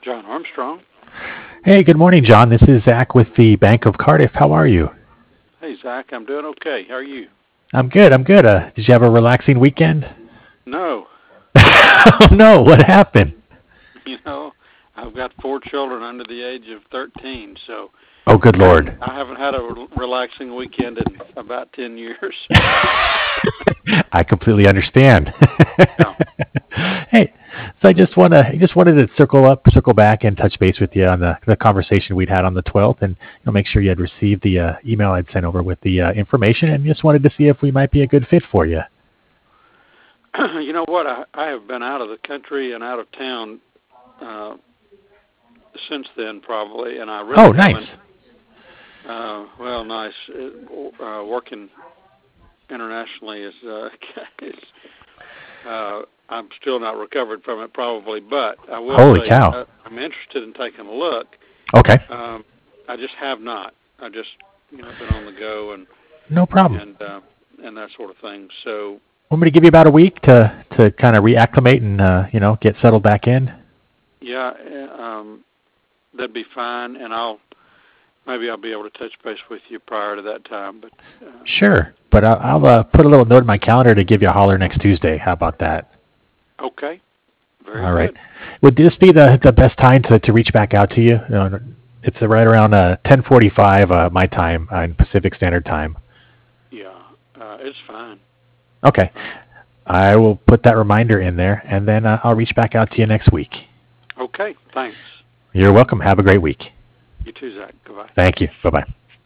John Armstrong. Hey, good morning, John. This is Zach with the Bank of Cardiff. How are you? Hey, Zach, I'm doing okay. How are you? I'm good. I'm good. Did you have a relaxing weekend? No. Oh, no. What happened? You know, I've got 4 children under the age of 13, so Oh, good Lord. I haven't had a relaxing weekend in about 10 years. I completely understand. Yeah. Hey, so I just wanted to circle back and touch base with you on the conversation we'd had on the 12th, and make sure you had received the email I'd sent over with the information, and just wanted to see if we might be a good fit for you. You know what? I have been out of the country and out of town since then, probably, and I really Oh, nice. well, nice. Working internationally is I'm still not recovered from it, probably, but I will Holy say cow. I'm interested in taking a look. Okay. I just have not. I just been on the go No problem. and that sort of thing. So Want me to give you about a week to kind of reacclimate and get settled back in? yeah, that'd be fine, and maybe I'll be able to touch base with you prior to that time. But Sure, but I'll put a little note in my calendar to give you a holler next Tuesday. How about that? okay, very All right. good. Would this be the best time to reach back out to you? It's right around 10:45 my time in Pacific Standard Time. Yeah, it's fine. Okay. I will put that reminder in there, and then I'll reach back out to you next week. Okay, thanks. You're welcome. Have a great week. You too, Zach. Goodbye. Thank you. Bye-bye.